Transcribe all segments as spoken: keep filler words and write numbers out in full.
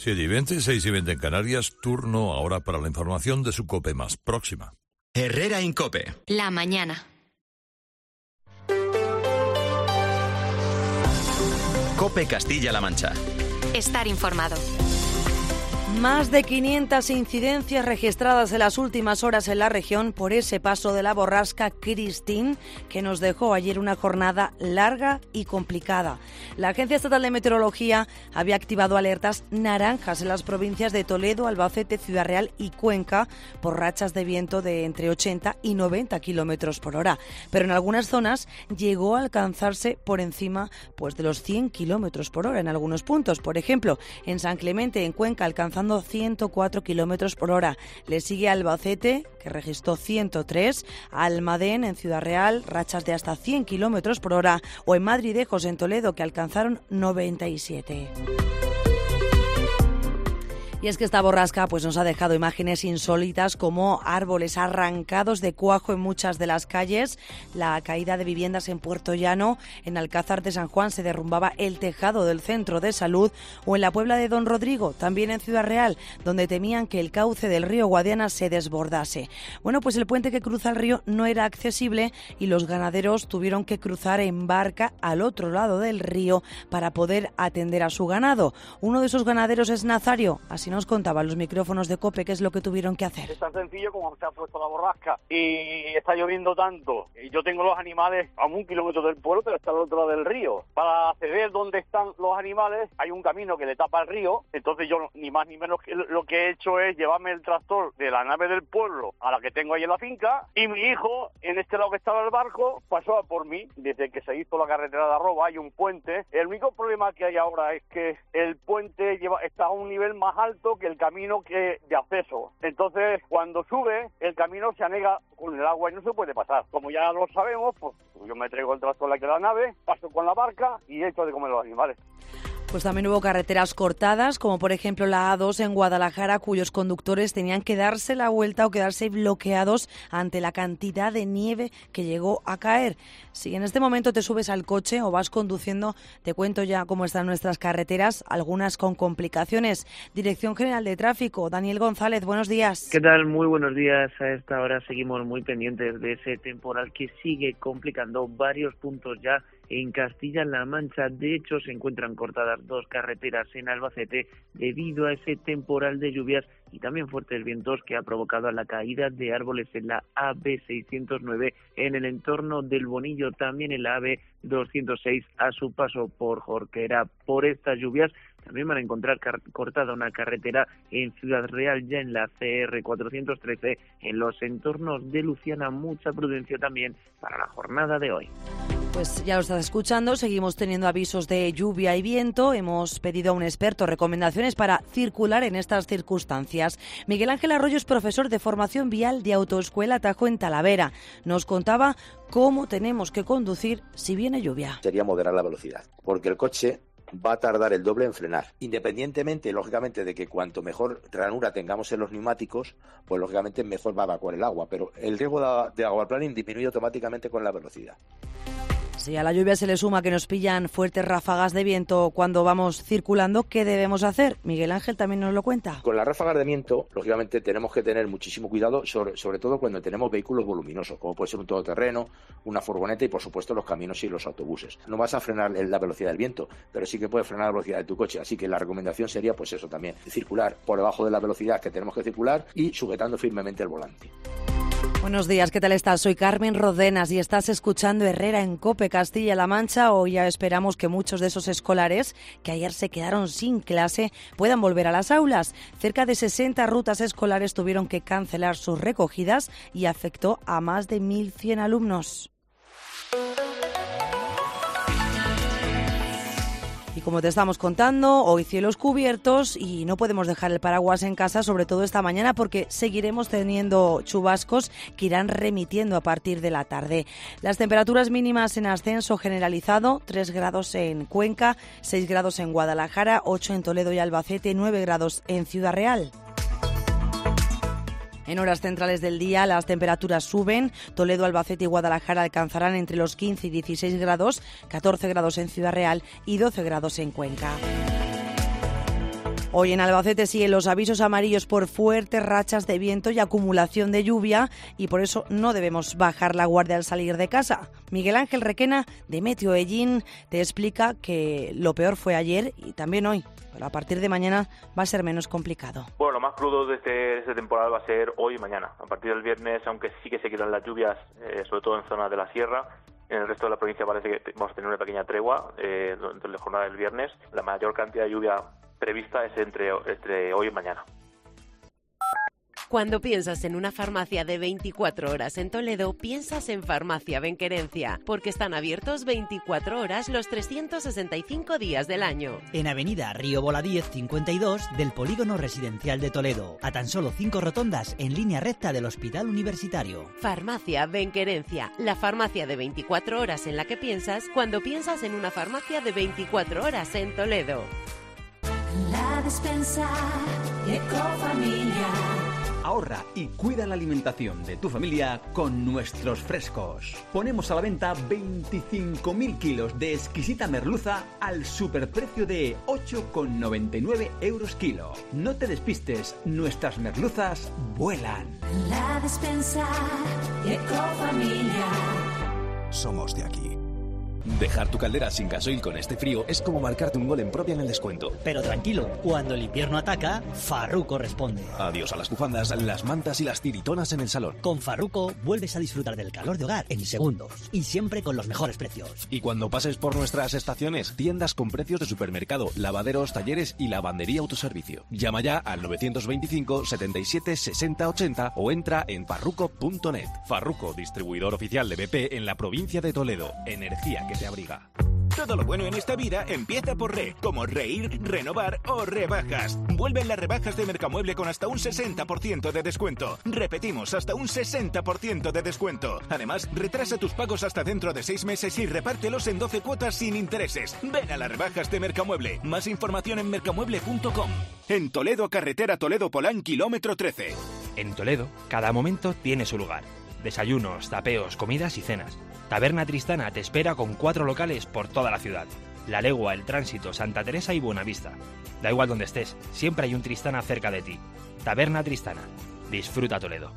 siete y veinte, seis y veinte en Canarias, turno ahora para la información de su COPE más próxima. Herrera en COPE. La mañana. COPE Castilla-La Mancha. Estar informado. Más de quinientas incidencias registradas en las últimas horas en la región por ese paso de la borrasca Christine, que nos dejó ayer una jornada larga y complicada. La Agencia Estatal de Meteorología había activado alertas naranjas en las provincias de Toledo, Albacete, Ciudad Real y Cuenca por rachas de viento de entre ochenta y noventa kilómetros por hora. Pero en algunas zonas llegó a alcanzarse por encima pues, de los cien kilómetros por hora en algunos puntos. Por ejemplo, en San Clemente, en Cuenca, alcanzando ciento cuatro kilómetros por hora. Le sigue Albacete, que registró ciento tres, Almadén, en Ciudad Real, rachas de hasta cien kilómetros por hora, o en Madridejos, en Toledo, que alcanzaron noventa y siete. Y es que esta borrasca pues, nos ha dejado imágenes insólitas como árboles arrancados de cuajo en muchas de las calles, la caída de viviendas en Puerto Llano, en Alcázar de San Juan se derrumbaba el tejado del centro de salud, o en la Puebla de Don Rodrigo, también en Ciudad Real, donde temían que el cauce del río Guadiana se desbordase. Bueno, pues el puente que cruza el río no era accesible y los ganaderos tuvieron que cruzar en barca al otro lado del río para poder atender a su ganado. Uno de esos ganaderos es Nazario, así nos contaba los micrófonos de COPE qué es lo que tuvieron que hacer. Es tan sencillo como se ha puesto la borrasca y está lloviendo tanto. Y yo tengo los animales a un kilómetro del pueblo, pero está al otro lado del río. Para acceder donde están los animales hay un camino que le tapa el río. Entonces yo ni más ni menos que lo que he hecho es llevarme el tractor de la nave del pueblo a la que tengo ahí en la finca, y mi hijo, en este lado que estaba el barco, pasó a por mí. Desde que se hizo la carretera de Arroba hay un puente. El único problema que hay ahora es que el puente lleva está a un nivel más alto que el camino que de acceso. Entonces, cuando sube, el camino se anega con el agua y no se puede pasar. Como ya lo sabemos, pues yo me traigo el tractor aquí a la nave, paso con la barca y echo de comer los animales. Pues también hubo carreteras cortadas, como por ejemplo la A dos en Guadalajara, cuyos conductores tenían que darse la vuelta o quedarse bloqueados ante la cantidad de nieve que llegó a caer. Si en este momento te subes al coche o vas conduciendo, te cuento ya cómo están nuestras carreteras, algunas con complicaciones. Dirección General de Tráfico, Daniel González, buenos días. ¿Qué tal? Muy buenos días. A esta hora seguimos muy pendientes de ese temporal que sigue complicando varios puntos ya en Castilla-La Mancha. De hecho, se encuentran cortadas dos carreteras en Albacete debido a ese temporal de lluvias y también fuertes vientos que ha provocado la caída de árboles en la A B seiscientos nueve en el entorno del Bonillo, también en la A B doscientos seis a su paso por Jorquera. Por estas lluvias también van a encontrar car- cortada una carretera en Ciudad Real, ya en la C R cuatrocientos trece, en los entornos de Luciana. Mucha prudencia también para la jornada de hoy. Pues ya lo estás escuchando, seguimos teniendo avisos de lluvia y viento. Hemos pedido a un experto recomendaciones para circular en estas circunstancias. Miguel Ángel Arroyo es profesor de formación vial de Autoescuela Tajo en Talavera. Nos contaba cómo tenemos que conducir si viene lluvia. Sería moderar la velocidad, porque el coche va a tardar el doble en frenar. Independientemente, lógicamente, de que cuanto mejor ranura tengamos en los neumáticos, pues lógicamente mejor va a evacuar el agua, pero el riesgo de, de aquaplaning disminuye automáticamente con la velocidad. Si a la lluvia se le suma que nos pillan fuertes ráfagas de viento cuando vamos circulando, ¿qué debemos hacer? Miguel Ángel también nos lo cuenta. Con las ráfagas de viento, lógicamente, tenemos que tener muchísimo cuidado, sobre, sobre todo cuando tenemos vehículos voluminosos, como puede ser un todoterreno, una furgoneta y, por supuesto, los camiones y los autobuses. No vas a frenar la velocidad del viento, pero sí que puedes frenar la velocidad de tu coche. Así que la recomendación sería, pues eso también, circular por debajo de la velocidad que tenemos que circular y sujetando firmemente el volante. Buenos días, ¿qué tal estás? Soy Carmen Rodenas y estás escuchando Herrera en COPE Castilla-La Mancha. Hoy ya esperamos que muchos de esos escolares que ayer se quedaron sin clase puedan volver a las aulas. Cerca de sesenta rutas escolares tuvieron que cancelar sus recogidas y afectó a más de mil cien alumnos. Y como te estamos contando, hoy cielos cubiertos y no podemos dejar el paraguas en casa, sobre todo esta mañana, porque seguiremos teniendo chubascos que irán remitiendo a partir de la tarde. Las temperaturas mínimas en ascenso generalizado, tres grados en Cuenca, seis grados en Guadalajara, ocho en Toledo y Albacete, nueve grados en Ciudad Real. En horas centrales del día las temperaturas suben. Toledo, Albacete y Guadalajara alcanzarán entre los quince y dieciséis grados, catorce grados en Ciudad Real y doce grados en Cuenca. Hoy en Albacete siguen los avisos amarillos por fuertes rachas de viento y acumulación de lluvia, y por eso no debemos bajar la guardia al salir de casa. Miguel Ángel Requena, de Meteo Ellín, te explica que lo peor fue ayer y también hoy, pero a partir de mañana va a ser menos complicado. Bueno, lo más crudo de este, de este temporal va a ser hoy y mañana. A partir del viernes, aunque sí que se quedan las lluvias, eh, sobre todo en zonas de la sierra, en el resto de la provincia parece que vamos a tener una pequeña tregua eh, durante la jornada del viernes. La mayor cantidad de lluvia prevista es entre, entre hoy y mañana. Cuando piensas en una farmacia de veinticuatro horas en Toledo, piensas en Farmacia Benquerencia, porque están abiertos veinticuatro horas los trescientos sesenta y cinco días del año. En Avenida Río Voladíez cincuenta y dos del Polígono Residencial de Toledo, a tan solo cinco rotondas en línea recta del Hospital Universitario. Farmacia Benquerencia, la farmacia de veinticuatro horas en la que piensas cuando piensas en una farmacia de veinticuatro horas en Toledo. La despensa Ecofamilia. Ahorra y cuida la alimentación de tu familia con nuestros frescos. Ponemos a la venta veinticinco mil kilos de exquisita merluza al superprecio de ocho con noventa y nueve euros kilo. No te despistes, nuestras merluzas vuelan. La despensa Ecofamilia. Somos de aquí. Dejar tu caldera sin gasoil con este frío es como marcarte un gol en propia en el descuento. Pero tranquilo, cuando el invierno ataca, Farruko responde. Adiós a las bufandas, las mantas y las tiritonas en el salón. Con Farruko vuelves a disfrutar del calor de hogar en segundos y siempre con los mejores precios. Y cuando pases por nuestras estaciones, tiendas con precios de supermercado, lavaderos, talleres y lavandería autoservicio. Llama ya al novecientos veinticinco setenta y siete sesenta ochenta o entra en farruko punto net. Farruko, distribuidor oficial de B P en la provincia de Toledo. Energía que te abriga. Todo lo bueno en esta vida empieza por re, como reír, renovar o rebajas. Vuelven las rebajas de Mercamueble con hasta un sesenta por ciento de descuento. Repetimos, hasta un sesenta por ciento de descuento. Además, retrasa tus pagos hasta dentro de seis meses y repártelos en doce cuotas sin intereses. Ven a las rebajas de Mercamueble. Más información en mercamueble punto com. En Toledo, carretera Toledo-Polán, kilómetro trece. En Toledo, cada momento tiene su lugar. Desayunos, tapeos, comidas y cenas. Taberna Tristana te espera con cuatro locales por toda la ciudad. La Legua, El Tránsito, Santa Teresa y Buenavista. Da igual donde estés, siempre hay un Tristana cerca de ti. Taberna Tristana. Disfruta Toledo.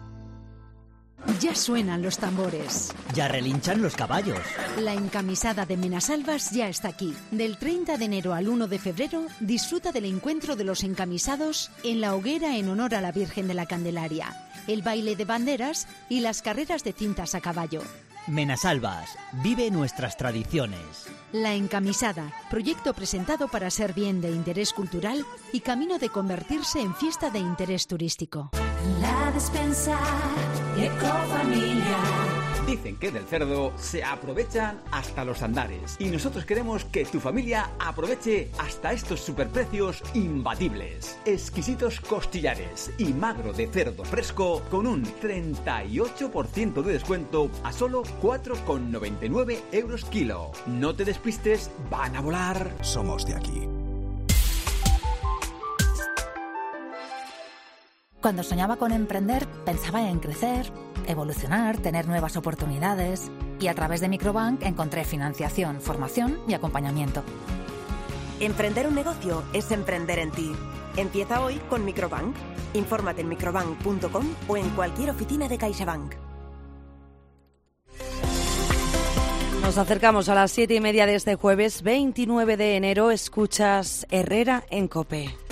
Ya suenan los tambores. Ya relinchan los caballos. La encamisada de Menasalvas ya está aquí. Del treinta de enero al uno de febrero, disfruta del encuentro de los encamisados en la hoguera en honor a la Virgen de la Candelaria, el baile de banderas y las carreras de cintas a caballo. Menasalvas, vive nuestras tradiciones. La encamisada, proyecto presentado para ser bien de interés cultural y camino de convertirse en fiesta de interés turístico. La despensa Ecofamilia. Dicen que del cerdo se aprovechan hasta los andares. Y nosotros queremos que tu familia aproveche hasta estos superprecios imbatibles. Exquisitos costillares y magro de cerdo fresco con un treinta y ocho por ciento de descuento a solo cuatro con noventa y nueve euros kilo. No te despistes, van a volar. Somos de aquí. Cuando soñaba con emprender, pensaba en crecer, evolucionar, tener nuevas oportunidades. Y a través de Microbank encontré financiación, formación y acompañamiento. Emprender un negocio es emprender en ti. Empieza hoy con Microbank. Infórmate en microbank punto com o en cualquier oficina de CaixaBank. Nos acercamos a las siete y media de este jueves veintinueve de enero. Escuchas Herrera en COPE.